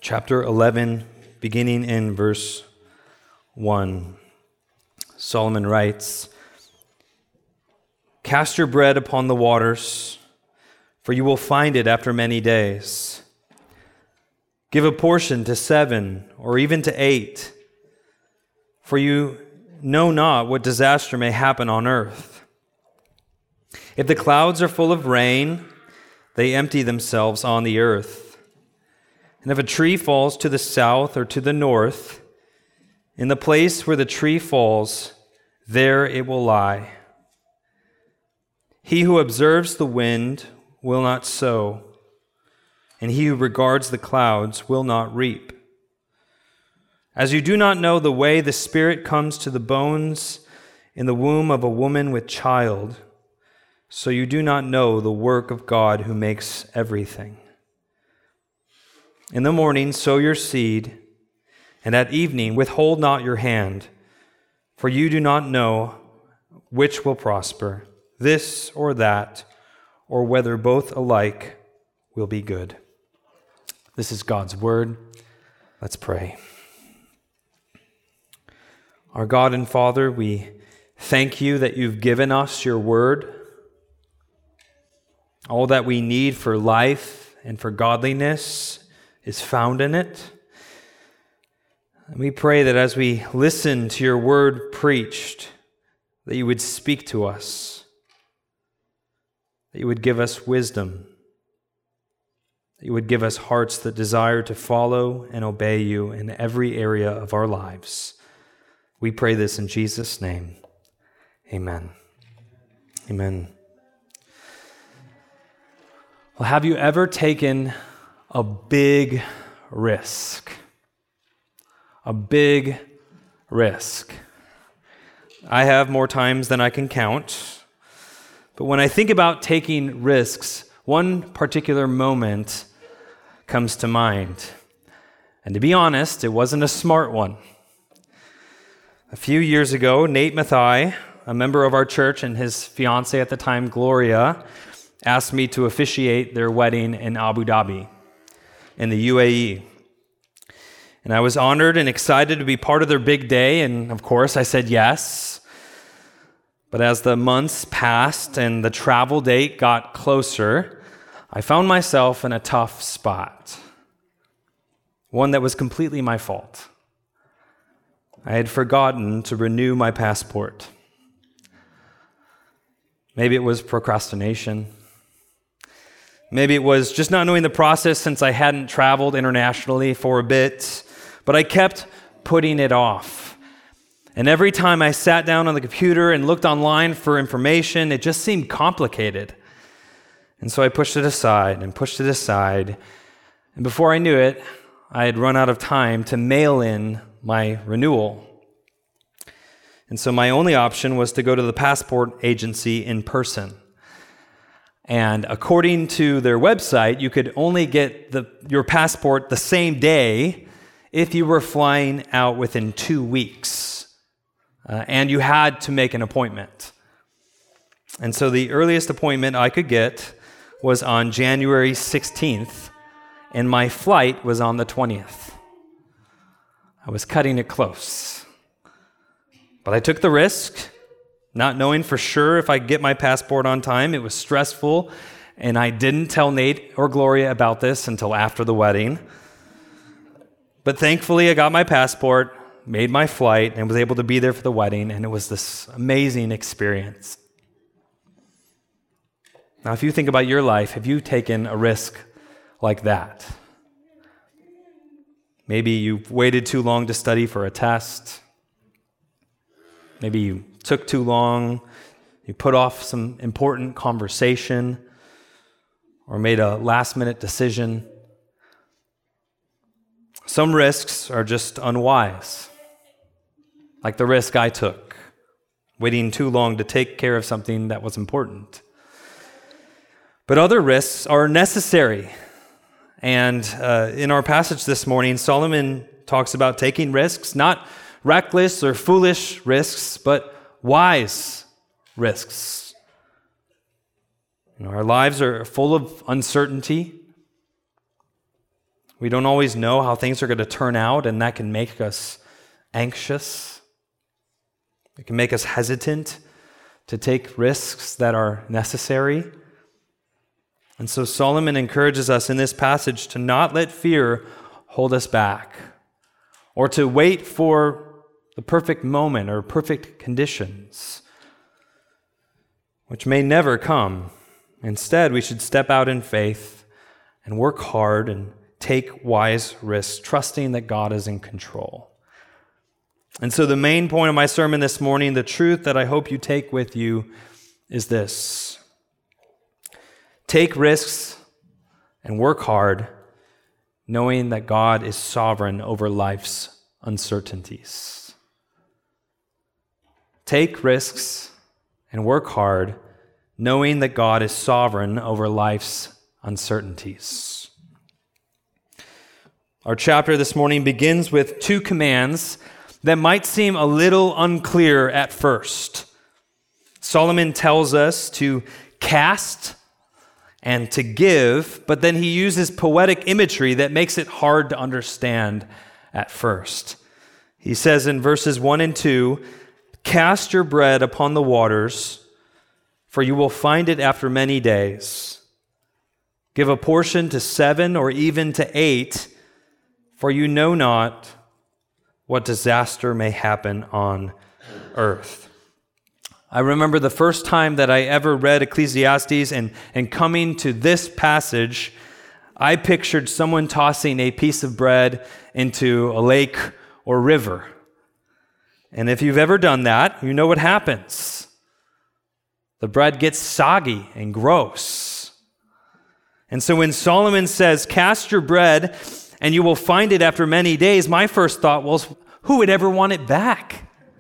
chapter 11, beginning in verse 1. Solomon writes, "Cast your bread upon the waters, for you will find it after many days. Give a portion to 7 or even to 8, for you know not what disaster may happen on earth. If the clouds are full of rain, they empty themselves on the earth. And if a tree falls to the south or to the north, in the place where the tree falls, there it will lie. He who observes the wind will not sow, and he who regards the clouds will not reap. As you do not know the way the Spirit comes to the bones in the womb of a woman with child, so you do not know the work of God who makes everything. In the morning sow your seed, and at evening withhold not your hand, for you do not know which will prosper, this or that, or whether both alike will be good." This is God's word. Let's pray. Our God and Father, we thank you that you've given us your word. All that we need for life and for godliness is found in it. And we pray that as we listen to your word preached, that you would speak to us, that you would give us wisdom, that you would give us hearts that desire to follow and obey you in every area of our lives. We pray this in Jesus' name. Amen. Amen. Well, have you ever taken a big risk? A big risk. I have more times than I can count. But when I think about taking risks, one particular moment comes to mind. And to be honest, it wasn't a smart one. A few years ago, Nate Mathai, a member of our church, and his fiancée at the time, Gloria, asked me to officiate their wedding in Abu Dhabi, in the UAE. And I was honored and excited to be part of their big day, and of course I said yes. But as the months passed and the travel date got closer, I found myself in a tough spot. One that was completely my fault. I had forgotten to renew my passport. Maybe it was procrastination. Maybe it was just not knowing the process since I hadn't traveled internationally for a bit. But I kept putting it off. And every time I sat down on the computer and looked online for information, it just seemed complicated. And so I pushed it aside and pushed it aside. And before I knew it, I had run out of time to mail in my renewal. And so my only option was to go to the passport agency in person. And according to their website, you could only get your passport the same day if you were flying out within 2 weeks. And you had to make an appointment. And so the earliest appointment I could get was on January 16th, and my flight was on the 20th. I was cutting it close. But I took the risk, not knowing for sure if I'd get my passport on time. It was stressful, and I didn't tell Nate or Gloria about this until after the wedding. But thankfully, I got my passport, made my flight, and was able to be there for the wedding, and it was this amazing experience. Now, if you think about your life, have you taken a risk like that? Maybe you waited too long to study for a test. Maybe you took too long, you put off some important conversation, or made a last-minute decision. Some risks are just unwise, like the risk I took, waiting too long to take care of something that was important. But other risks are necessary. And in our passage this morning, Solomon talks about taking risks, not reckless or foolish risks, but wise risks. Our lives are full of uncertainty. We don't always know how things are going to turn out, and that can make us anxious. It can make us hesitant to take risks that are necessary. And so Solomon encourages us in this passage to not let fear hold us back, or to wait for the perfect moment or perfect conditions, which may never come. Instead, we should step out in faith and work hard and take wise risks, trusting that God is in control. And so the main point of my sermon this morning, the truth that I hope you take with you, is this: take risks and work hard, knowing that God is sovereign over life's uncertainties. Take risks and work hard, knowing that God is sovereign over life's uncertainties. Our chapter this morning begins with two commands that might seem a little unclear at first. Solomon tells us to cast and to give, but then he uses poetic imagery that makes it hard to understand at first. He says in verses 1 and 2, "Cast your bread upon the waters, for you will find it after many days. Give a portion to 7 or even to 8, for you know not what disaster may happen on earth." I remember the first time that I ever read Ecclesiastes and coming to this passage, I pictured someone tossing a piece of bread into a lake or river. And if you've ever done that, you know what happens. The bread gets soggy and gross. And so when Solomon says, "Cast your bread and you will find it after many days," my first thought was, who would ever want it back?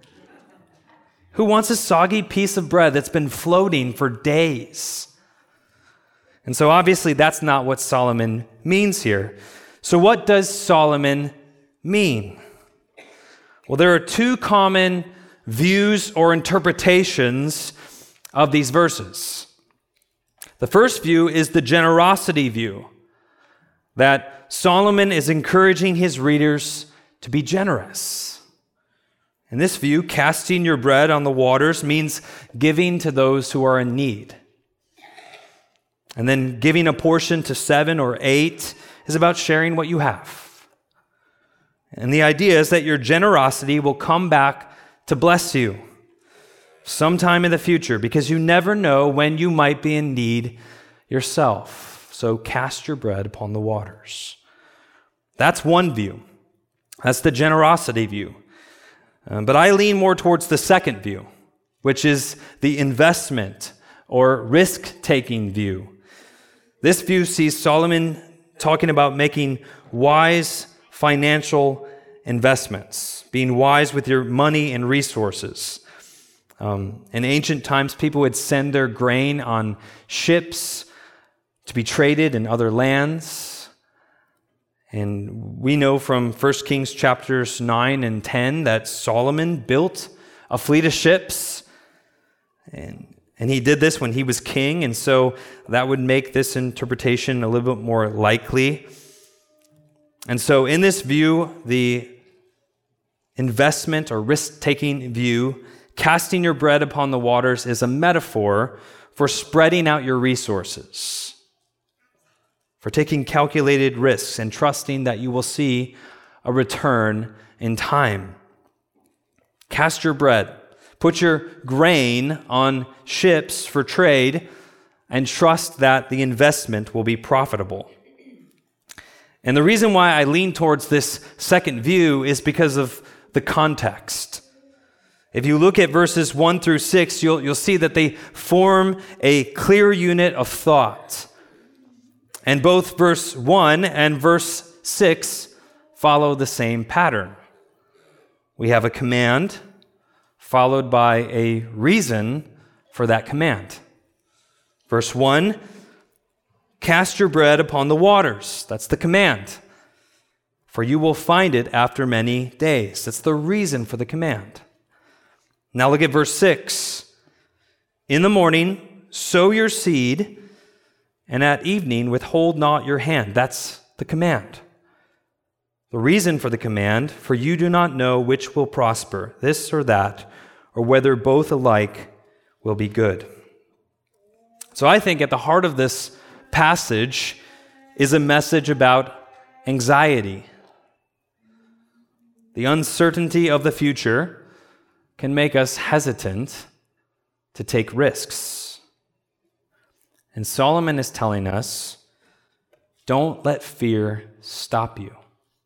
Who wants a soggy piece of bread that's been floating for days? And so obviously that's not what Solomon means here. So what does Solomon mean? Well, there are two common views or interpretations of these verses. The first view is the generosity view, that Solomon is encouraging his readers to be generous. In this view, casting your bread on the waters means giving to those who are in need. And then giving a portion to 7 or 8 is about sharing what you have. And the idea is that your generosity will come back to bless you sometime in the future, because you never know when you might be in need yourself. So cast your bread upon the waters. That's one view. That's the generosity view. But I lean more towards the second view, which is the investment or risk-taking view. This view sees Solomon talking about making wise financial investments, being wise with your money and resources. In ancient times, people would send their grain on ships to be traded in other lands. And we know from 1 Kings chapters 9 and 10 that Solomon built a fleet of ships. And he did this when he was king, and so that would make this interpretation a little bit more likely. And so in this view, the investment or risk-taking view, casting your bread upon the waters, is a metaphor for spreading out your resources, for taking calculated risks and trusting that you will see a return in time. Cast your bread. Put your grain on ships for trade and trust that the investment will be profitable. And the reason why I lean towards this second view is because of the context. If you look at verses 1 through 6, you'll see that they form a clear unit of thought. And both verse 1 and verse 6 follow the same pattern. We have a command followed by a reason for that command. Verse 1, cast your bread upon the waters. That's the command. For you will find it after many days. That's the reason for the command. Now look at verse 6. In the morning, sow your seed, and at evening, withhold not your hand. That's the command. The reason for the command, for you do not know which will prosper, this or that, or whether both alike will be good. So I think at the heart of this passage is a message about anxiety. The uncertainty of the future can make us hesitant to take risks. And Solomon is telling us, don't let fear stop you.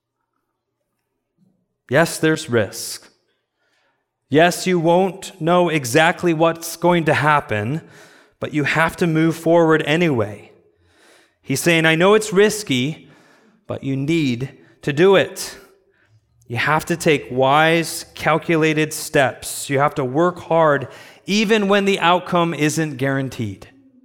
Yes, there's risk. Yes, you won't know exactly what's going to happen, but you have to move forward anyway. He's saying, I know it's risky, but you need to do it. You have to take wise, calculated steps. You have to work hard, even when the outcome isn't guaranteed.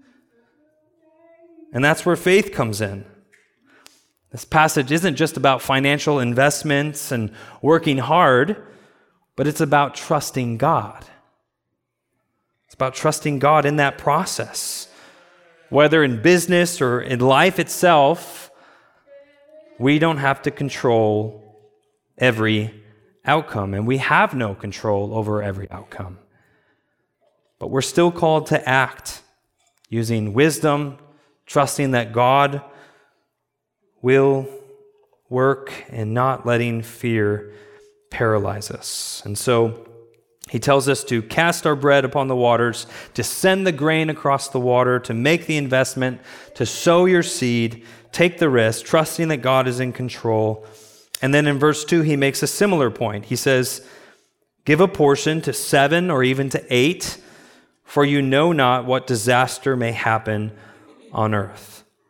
And that's where faith comes in. This passage isn't just about financial investments and working hard, but it's about trusting God. It's about trusting God in that process. Whether in business or in life itself, we don't have to control every outcome, and we have no control over every outcome. But we're still called to act using wisdom, trusting that God will work and not letting fear paralyze us. And so he tells us to cast our bread upon the waters, to send the grain across the water, to make the investment, to sow your seed, take the risk, trusting that God is in control. And then in verse 2, he makes a similar point. He says, give a portion to 7 or even to 8, for you know not what disaster may happen on earth.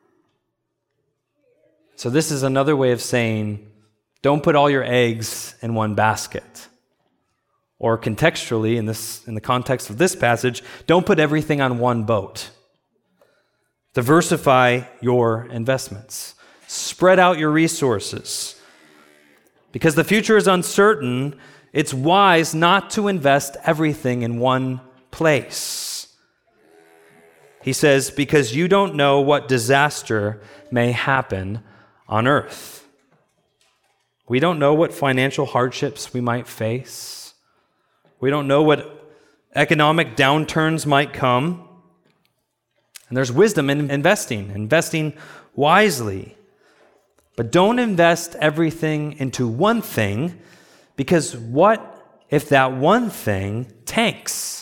So this is another way of saying, don't put all your eggs in one basket. Or contextually, in the context of this passage, don't put everything on one boat. Diversify your investments. Spread out your resources. Because the future is uncertain, it's wise not to invest everything in one place. He says, because you don't know what disaster may happen on earth. We don't know what financial hardships we might face. We don't know what economic downturns might come. And there's wisdom in investing wisely. But don't invest everything into one thing, because what if that one thing tanks?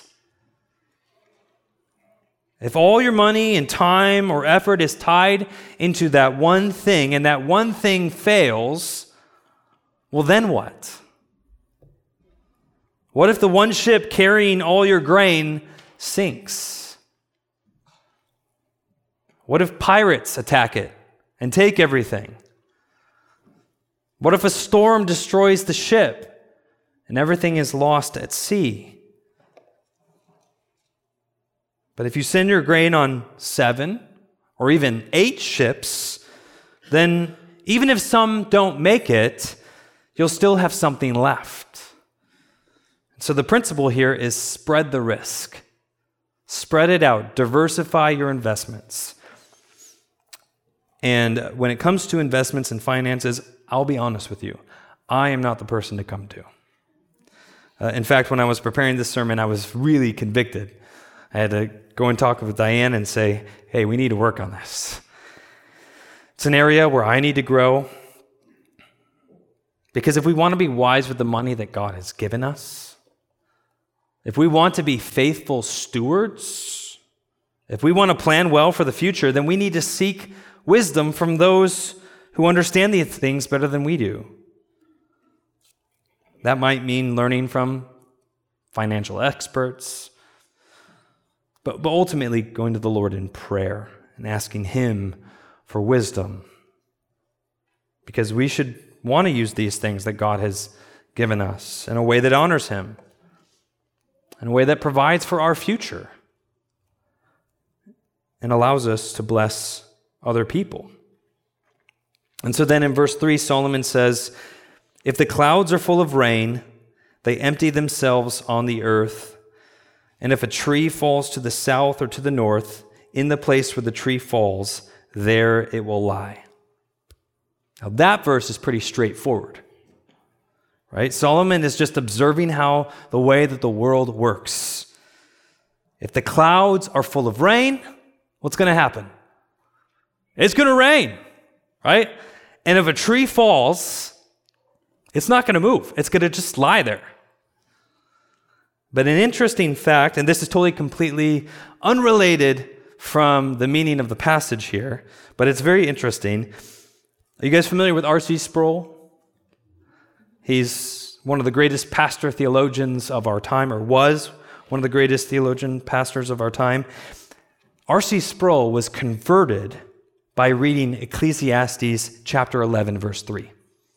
If all your money and time or effort is tied into that one thing and that one thing fails, well, then what? What if the one ship carrying all your grain sinks? What if pirates attack it and take everything? What if a storm destroys the ship and everything is lost at sea? But if you send your grain on 7 or even 8 ships, then even if some don't make it, you'll still have something left. So the principle here is spread the risk. Spread it out. Diversify your investments. And when it comes to investments and finances, I'll be honest with you. I am not the person to come to. In fact, when I was preparing this sermon, I was really convicted. I had to go and talk with Diane and say, hey, we need to work on this. It's an area where I need to grow. Because if we want to be wise with the money that God has given us, if we want to be faithful stewards, if we want to plan well for the future, then we need to seek wisdom from those who understand these things better than we do. That might mean learning from financial experts, but ultimately going to the Lord in prayer and asking Him for wisdom. Because we should want to use these things that God has given us in a way that honors Him, in a way that provides for our future and allows us to bless other people. And so then in verse 3, Solomon says, if the clouds are full of rain, they empty themselves on the earth. And if a tree falls to the south or to the north, in the place where the tree falls, there it will lie. Now that verse is pretty straightforward, right? Solomon is just observing how the way that the world works. If the clouds are full of rain, what's going to happen? It's going to rain, right? And if a tree falls, it's not going to move. It's going to just lie there. But an interesting fact, and this is totally completely unrelated from the meaning of the passage here, but it's very interesting. Are you guys familiar with R.C. Sproul? He's one of the greatest pastor theologians of our time, or was one of the greatest theologian pastors of our time. R.C. Sproul was converted by reading Ecclesiastes chapter 11, verse 3.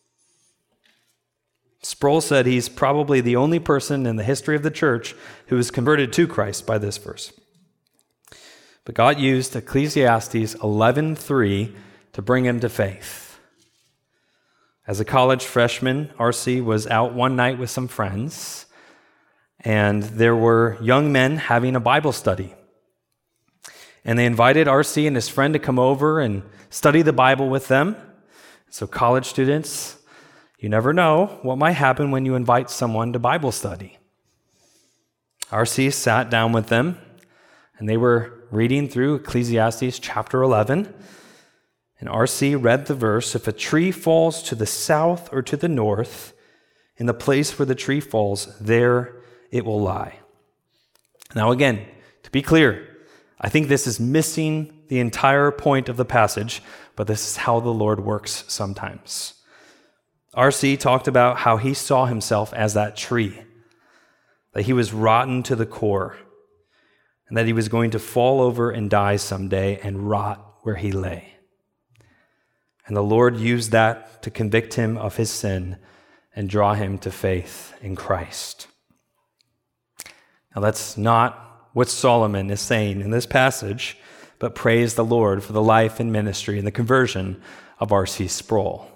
Sproul said he's probably the only person in the history of the church who was converted to Christ by this verse. But God used Ecclesiastes 11:3 to bring him to faith. As a college freshman, R.C. was out one night with some friends, and there were young men having a Bible study. And they invited R.C. and his friend to come over and study the Bible with them. So college students, you never know what might happen when you invite someone to Bible study. R.C. sat down with them, and they were reading through Ecclesiastes chapter 11. And R.C. read the verse, "If a tree falls to the south or to the north, in the place where the tree falls, there it will lie." Now again, to be clear, I think this is missing the entire point of the passage, but this is how the Lord works sometimes. R.C. talked about how he saw himself as that tree, that he was rotten to the core, and that he was going to fall over and die someday and rot where he lay. And the Lord used that to convict him of his sin and draw him to faith in Christ. Now that's not what Solomon is saying in this passage, but praise the Lord for the life and ministry and the conversion of R.C. Sproul.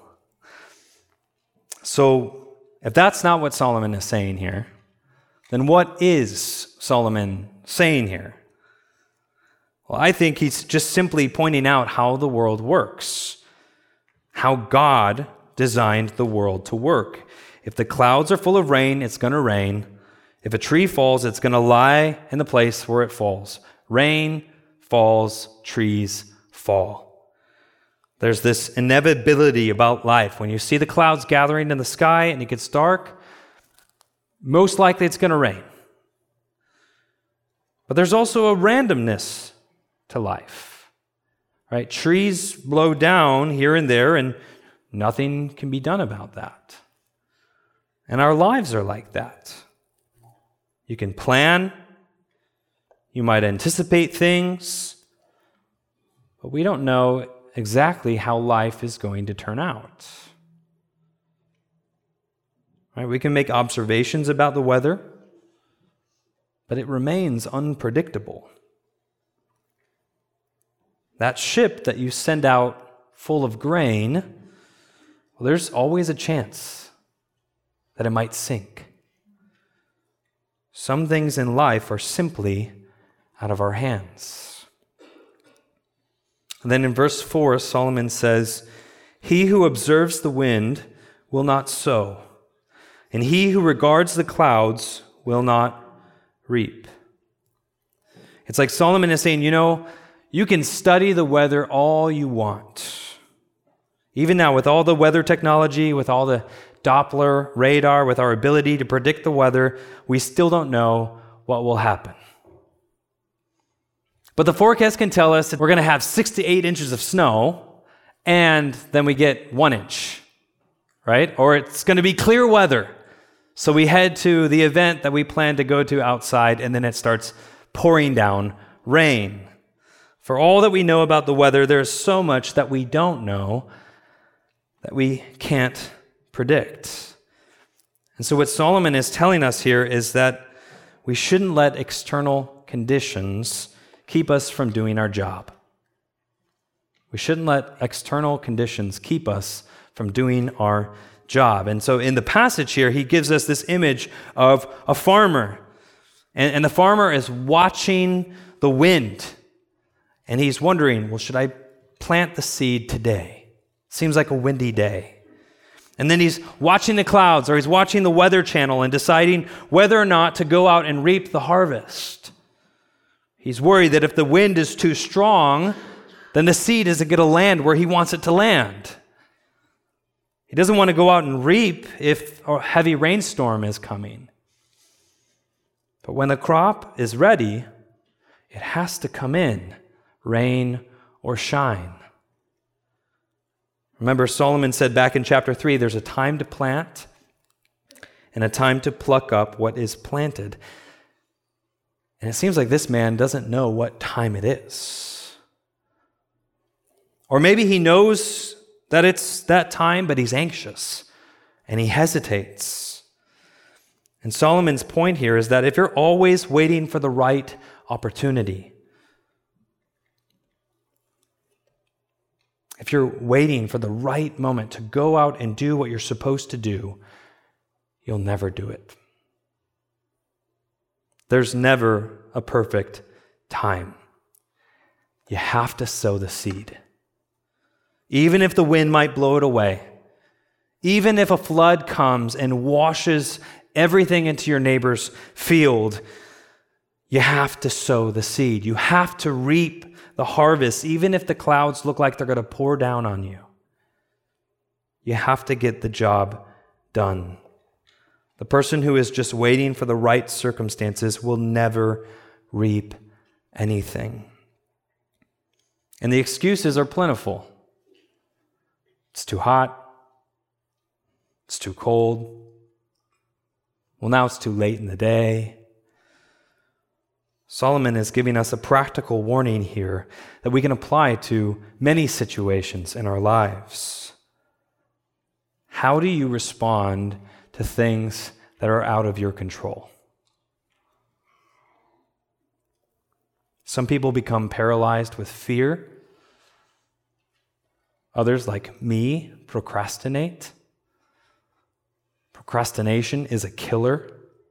So, if that's not what Solomon is saying here, then what is Solomon saying here? Well, I think he's just simply pointing out how the world works, how God designed the world to work. If the clouds are full of rain, it's going to rain. If a tree falls, it's going to lie in the place where it falls. Rain falls, trees fall. There's this inevitability about life. When you see the clouds gathering in the sky and it gets dark, most likely it's going to rain. But there's also a randomness to life, right? Trees blow down here and there, and nothing can be done about that. And our lives are like that. You can plan, you might anticipate things, but we don't know exactly how life is going to turn out. Right? We can make observations about the weather, but it remains unpredictable. That ship that you send out full of grain, well, there's always a chance that it might sink. Some things in life are simply out of our hands. And then in verse 4, Solomon says, "He who observes the wind will not sow, and he who regards the clouds will not reap." It's like Solomon is saying, you can study the weather all you want. Even now, with all the weather technology, with all the Doppler radar, with our ability to predict the weather, we still don't know what will happen. But the forecast can tell us that we're going to have 6 to 8 inches of snow, and then we get 1 inch, right? Or it's going to be clear weather. So we head to the event that we plan to go to outside, and then it starts pouring down rain. For all that we know about the weather, there's so much that we don't know that we can't predict. And so what Solomon is telling us here is that we shouldn't let external conditions keep us from doing our job. We shouldn't let external conditions keep us from doing our job. And so in the passage here, he gives us this image of a farmer. And the farmer is watching the wind. And he's wondering, well, should I plant the seed today? Seems like a windy day. And then he's watching the clouds, or he's watching the Weather Channel and deciding whether or not to go out and reap the harvest. He's worried that if the wind is too strong, then the seed isn't going to land where he wants it to land. He doesn't want to go out and reap if a heavy rainstorm is coming. But when the crop is ready, it has to come in, rain or shine. Remember, Solomon said back in chapter 3, there's a time to plant and a time to pluck up what is planted. And it seems like this man doesn't know what time it is. Or maybe he knows that it's that time, but he's anxious and he hesitates. And Solomon's point here is that if you're always waiting for the right opportunity, if you're waiting for the right moment to go out and do what you're supposed to do, you'll never do it. There's never a perfect time. You have to sow the seed. Even if the wind might blow it away, even if a flood comes and washes everything into your neighbor's field, you have to sow the seed. You have to reap the harvest, even if the clouds look like they're going to pour down on you. You have to get the job done. The person who is just waiting for the right circumstances will never reap anything. And the excuses are plentiful. It's too hot. It's too cold. Well, now it's too late in the day. Solomon is giving us a practical warning here that we can apply to many situations in our lives. How do you respond to things that are out of your control? Some people become paralyzed with fear. Others, like me, procrastinate. Procrastination is a killer.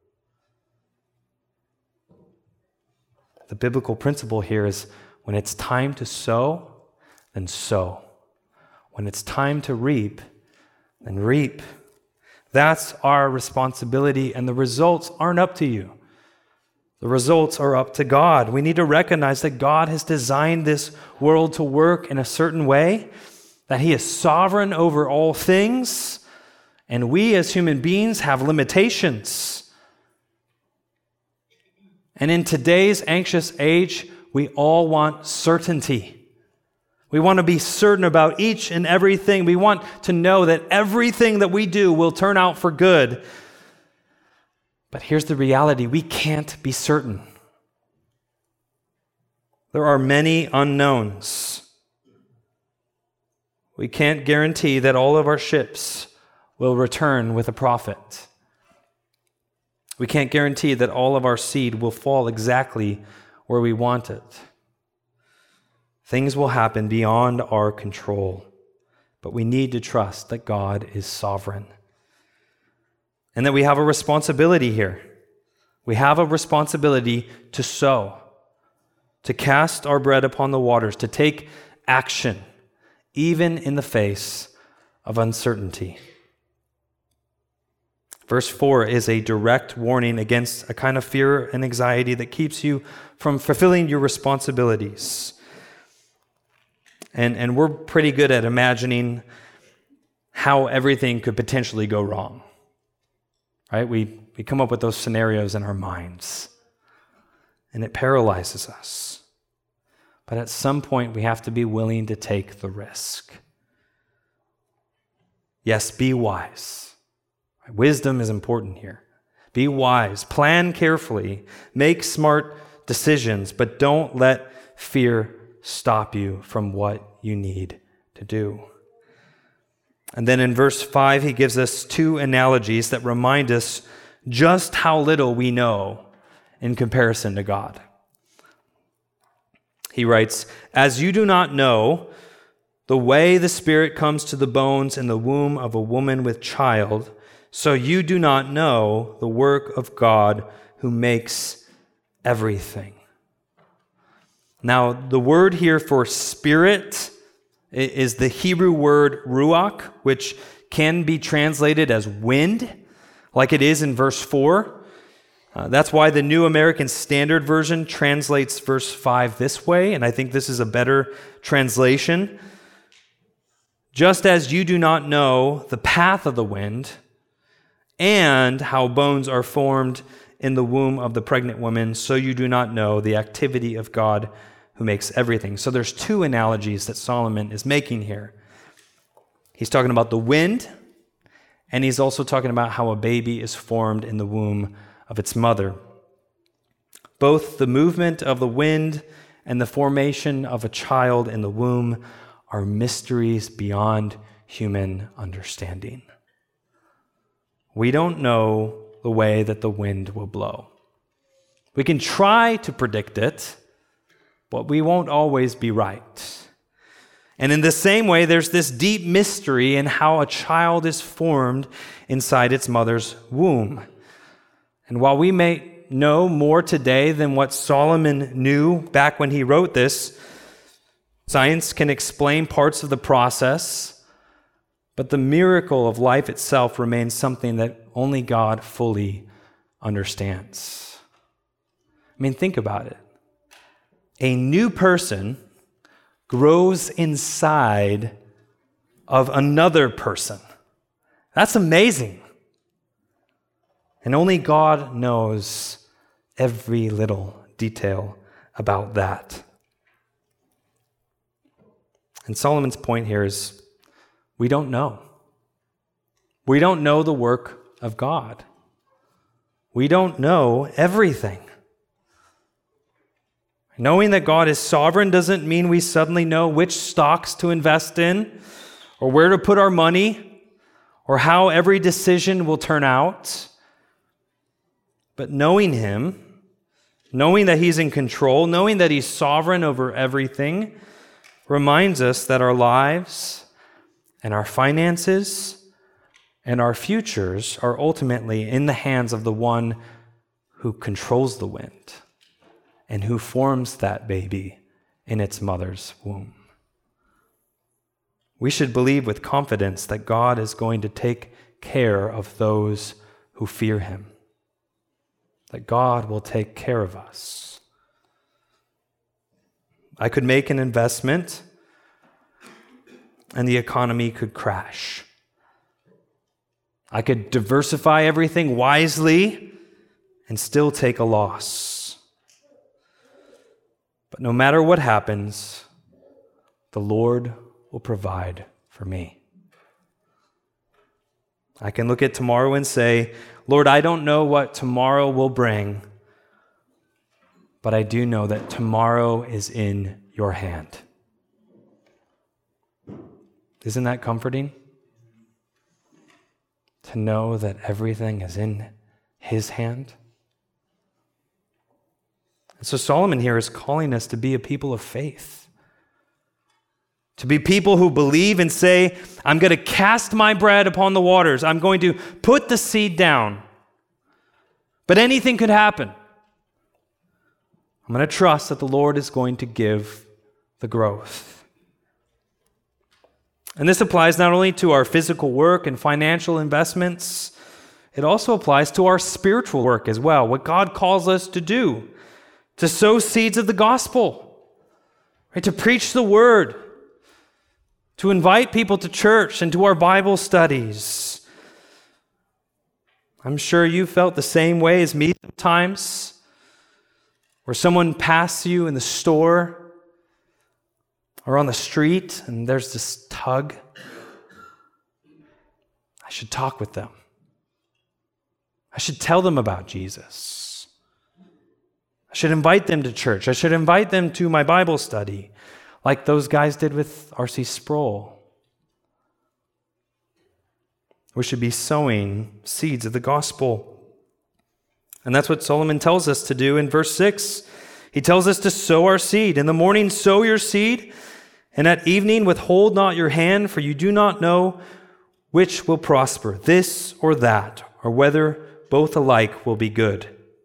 The biblical principle here is when it's time to sow, then sow. When it's time to reap, then reap. That's our responsibility, and the results aren't up to you. The results are up to God. We need to recognize that God has designed this world to work in a certain way, that He is sovereign over all things, and we as human beings have limitations. And in today's anxious age, we all want certainty. We want to be certain about each and everything. We want to know that everything that we do will turn out for good. But here's the reality: we can't be certain. There are many unknowns. We can't guarantee that all of our ships will return with a profit. We can't guarantee that all of our seed will fall exactly where we want it. Things will happen beyond our control, but we need to trust that God is sovereign and that we have a responsibility here. We have a responsibility to sow, to cast our bread upon the waters, to take action, even in the face of uncertainty. Verse 4 is a direct warning against a kind of fear and anxiety that keeps you from fulfilling your responsibilities. And we're pretty good at imagining how everything could potentially go wrong. Right? We come up with those scenarios in our minds, and it paralyzes us. But at some point, we have to be willing to take the risk. Yes, be wise. Wisdom is important here. Be wise, plan carefully, make smart decisions, but don't let fear stop you from what you need to do. And then in verse 5, he gives us two analogies that remind us just how little we know in comparison to God. He writes, "As you do not know the way the Spirit comes to the bones in the womb of a woman with child, so you do not know the work of God who makes everything." Now, the word here for spirit is the Hebrew word ruach, which can be translated as wind, like it is in verse 4. That's why the New American Standard Version translates verse 5 this way, and I think this is a better translation. Just as you do not know the path of the wind and how bones are formed in the womb of the pregnant woman, so you do not know the activity of God who makes everything. So there's two analogies that Solomon is making here. He's talking about the wind, and he's also talking about how a baby is formed in the womb of its mother. Both the movement of the wind and the formation of a child in the womb are mysteries beyond human understanding. We don't know the way that the wind will blow. We can try to predict it, but we won't always be right. And in the same way, there's this deep mystery in how a child is formed inside its mother's womb. And while we may know more today than what Solomon knew back when he wrote this, science can explain parts of the process, but the miracle of life itself remains something that only God fully understands. I mean, think about it. A new person grows inside of another person. That's amazing. And only God knows every little detail about that. And Solomon's point here is we don't know. We don't know the work of God. We don't know everything. Knowing that God is sovereign doesn't mean we suddenly know which stocks to invest in, or where to put our money, or how every decision will turn out. But knowing Him, knowing that He's in control, knowing that He's sovereign over everything, reminds us that our lives and our finances and our futures are ultimately in the hands of the one who controls the wind and who forms that baby in its mother's womb. We should believe with confidence that God is going to take care of those who fear Him, that God will take care of us. I could make an investment and the economy could crash. I could diversify everything wisely and still take a loss. But no matter what happens, the Lord will provide for me. I can look at tomorrow and say, Lord, I don't know what tomorrow will bring, but I do know that tomorrow is in your hand. Isn't that comforting? To know that everything is in His hand. And so Solomon here is calling us to be a people of faith. To be people who believe and say, I'm going to cast my bread upon the waters. I'm going to put the seed down. But anything could happen. I'm going to trust that the Lord is going to give the growth. And this applies not only to our physical work and financial investments, it also applies to our spiritual work as well, what God calls us to do, to sow seeds of the gospel, right? To preach the word, to invite people to church and to our Bible studies. I'm sure you felt the same way as me sometimes, where someone passes you in the store or on the street, and there's this tug. I should talk with them. I should tell them about Jesus. I should invite them to church. I should invite them to my Bible study, like those guys did with R.C. Sproul. We should be sowing seeds of the gospel. And that's what Solomon tells us to do in verse 6. He tells us to sow our seed. In the morning, sow your seed, and at evening, withhold not your hand, for you do not know which will prosper, this or that, or whether both alike will be good.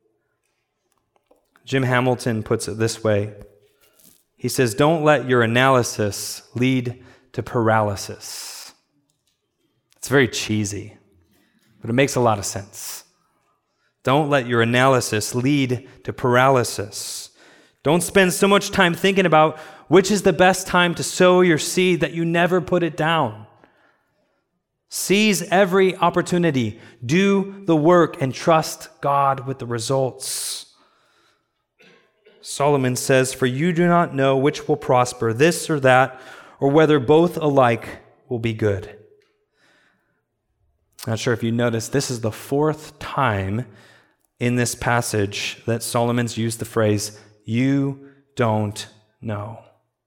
Jim Hamilton puts it this way. He says, don't let your analysis lead to paralysis. It's very cheesy, but it makes a lot of sense. Don't let your analysis lead to paralysis. Don't spend so much time thinking about which is the best time to sow your seed that you never put it down. Seize every opportunity. Do the work and trust God with the results. Solomon says, "For you do not know which will prosper, this or that, or whether both alike will be good." Not sure if you noticed, this is the fourth time in this passage that Solomon's used the phrase, "You don't know."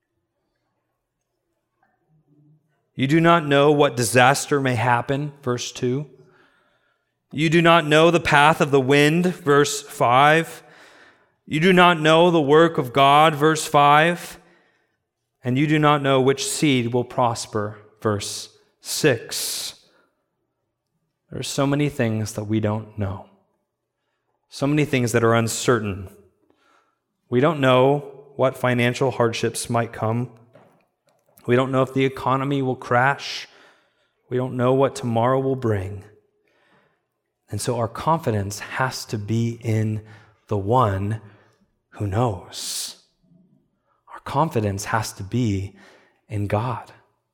You do not know what disaster may happen, verse 2. You do not know the path of the wind, verse 5. You do not know the work of God, verse 5. And you do not know which seed will prosper, verse 6. There are so many things that we don't know. So many things that are uncertain. We don't know what financial hardships might come. We don't know if the economy will crash. We don't know what tomorrow will bring. And so our confidence has to be in the one who knows. Our confidence has to be in God.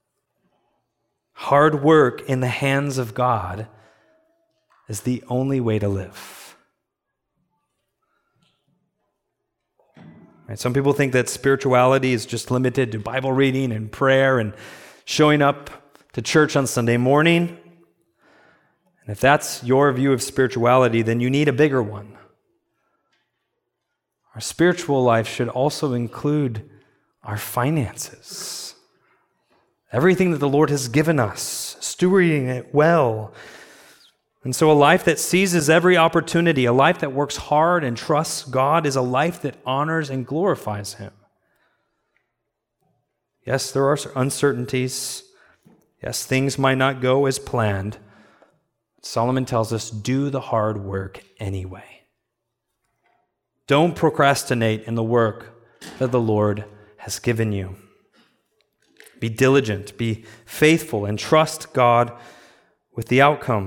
Hard work in the hands of God is the only way to live. Right? Some people think that spirituality is just limited to Bible reading and prayer and showing up to church on Sunday morning. And if that's your view of spirituality, then you need a bigger one. Our spiritual life should also include our finances. Everything that the Lord has given us, stewarding it well. And so a life that seizes every opportunity, a life that works hard and trusts God, is a life that honors and glorifies Him. Yes, there are uncertainties. Yes, things might not go as planned. Solomon tells us, do the hard work anyway. Don't procrastinate in the work that the Lord has given you. Be diligent, be faithful, and trust God with the outcome.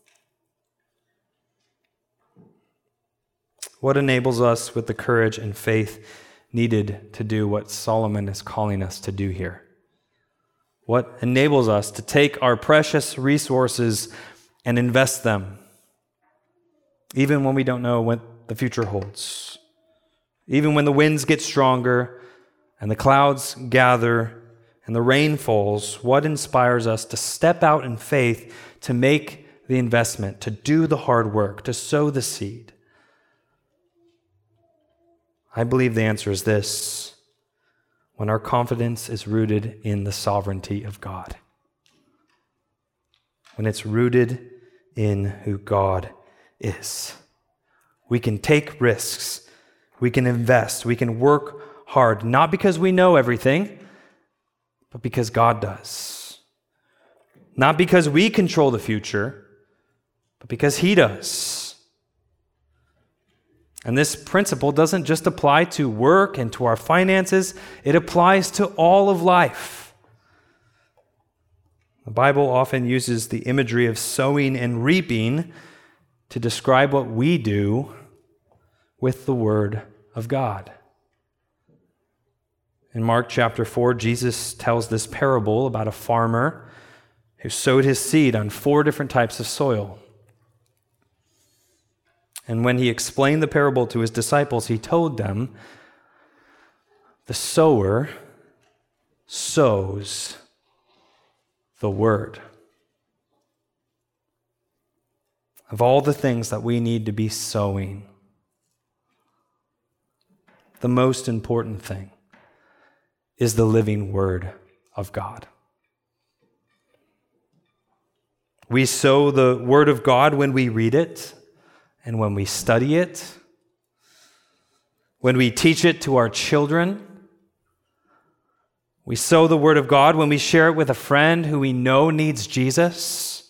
What enables us with the courage and faith needed to do what Solomon is calling us to do here? What enables us to take our precious resources and invest them, even when we don't know what the future holds? Even when the winds get stronger and the clouds gather and the rain falls, what inspires us to step out in faith, to make the investment, to do the hard work, to sow the seed? I believe the answer is this: when our confidence is rooted in the sovereignty of God. When it's rooted in who God is. We can take risks, we can invest, we can work hard, not because we know everything, but because God does. Not because we control the future, but because He does. And this principle doesn't just apply to work and to our finances, it applies to all of life. The Bible often uses the imagery of sowing and reaping to describe what we do with the Word of God. In Mark chapter 4, Jesus tells this parable about a farmer who sowed his seed on 4 different types of soil. And when he explained the parable to his disciples, he told them, the sower sows the word. Of all the things that we need to be sowing, the most important thing is the living word of God. We sow the word of God when we read it and when we study it, when we teach it to our children. We sow the word of God when we share it with a friend who we know needs Jesus,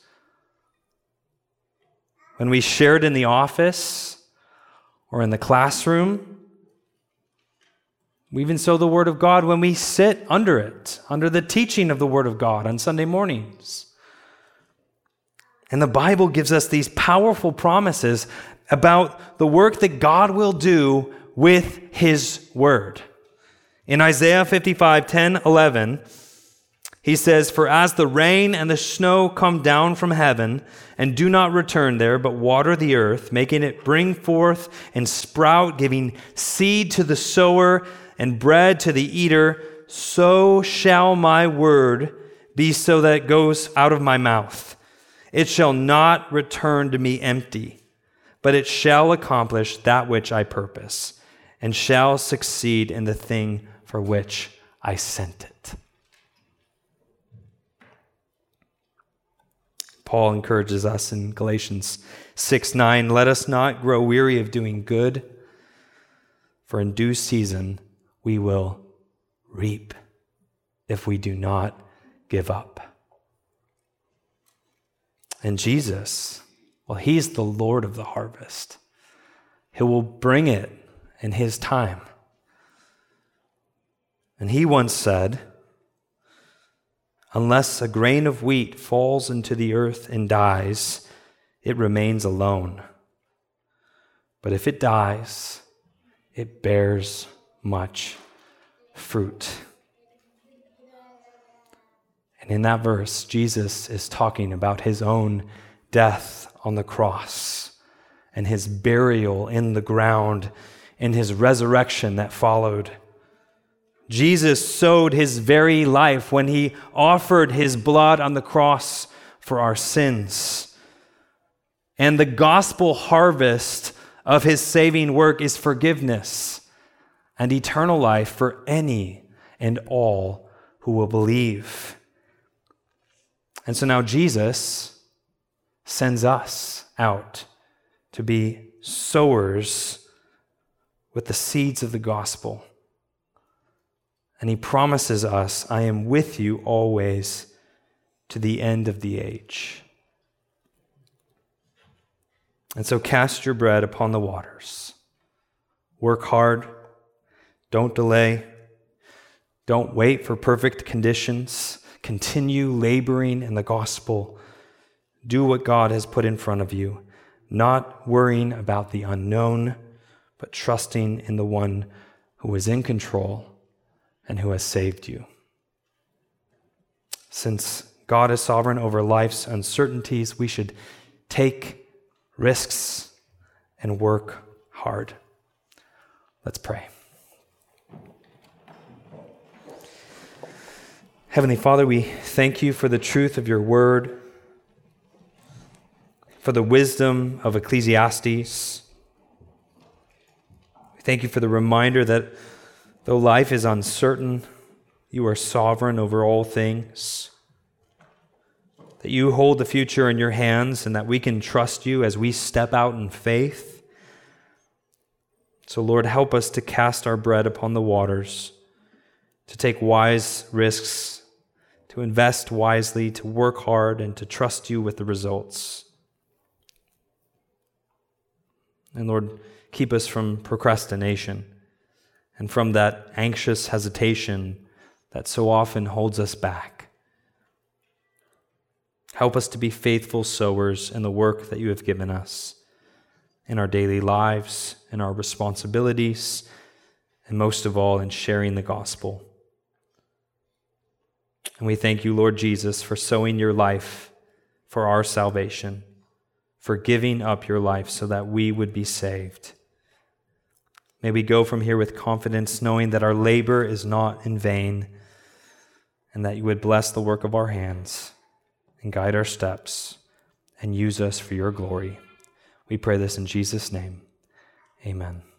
when we share it in the office or in the classroom. We even sow the Word of God when we sit under it, under the teaching of the Word of God on Sunday mornings. And the Bible gives us these powerful promises about the work that God will do with His Word. In Isaiah 55, 10, 11, he says, "For as the rain and the snow come down from heaven and do not return there, but water the earth, making it bring forth and sprout, giving seed to the sower and bread to the eater, so shall my word be so that it goes out of my mouth. It shall not return to me empty, but it shall accomplish that which I purpose, and shall succeed in the thing for which I sent it." Paul encourages us in Galatians 6:9, "Let us not grow weary of doing good, for in due season we will reap if we do not give up." And Jesus, well, He's the Lord of the harvest. He will bring it in His time. And He once said, "Unless a grain of wheat falls into the earth and dies, it remains alone. But if it dies, it bears much fruit." And in that verse, Jesus is talking about His own death on the cross and His burial in the ground and His resurrection that followed. Jesus sowed His very life when He offered His blood on the cross for our sins. And the gospel harvest of His saving work is forgiveness and eternal life for any and all who will believe. And so now Jesus sends us out to be sowers with the seeds of the gospel. And He promises us, "I am with you always to the end of the age." And so cast your bread upon the waters. Work hard. Don't delay. Don't wait for perfect conditions. Continue laboring in the gospel. Do what God has put in front of you, not worrying about the unknown, but trusting in the one who is in control and who has saved you. Since God is sovereign over life's uncertainties, we should take risks and work hard. Let's pray. Heavenly Father, we thank you for the truth of your word, for the wisdom of Ecclesiastes. We thank you for the reminder that though life is uncertain, you are sovereign over all things, that you hold the future in your hands and that we can trust you as we step out in faith. So Lord, help us to cast our bread upon the waters, to take wise risks, to invest wisely, to work hard, and to trust you with the results. And Lord, keep us from procrastination and from that anxious hesitation that so often holds us back. Help us to be faithful sowers in the work that you have given us, in our daily lives, in our responsibilities, and most of all, in sharing the gospel. And we thank you, Lord Jesus, for sowing your life for our salvation, for giving up your life so that we would be saved. May we go from here with confidence, knowing that our labor is not in vain, and that you would bless the work of our hands and guide our steps and use us for your glory. We pray this in Jesus' name. Amen.